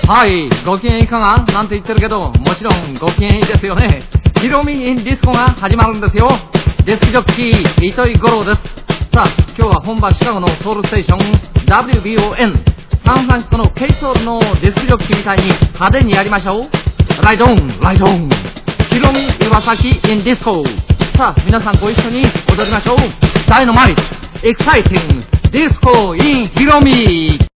はい、ご機嫌いかがなんて言ってるけど、もちろんご機嫌いいですよね。ヒロミインディスコが始まるんですよ。デスクジョッキー、糸井五郎です。さあ、今日は本場シカゴのソウルステーション WBON、サンフランシスコの K ソウルのデスクジョッキーみたいに派手にやりましょう。ライドオン、ライドオン。ヒロミ岩崎インディスコ。さあ、皆さんご一緒に踊りましょう。ダイナマイト、エキサイティング、ディスコインヒロミ。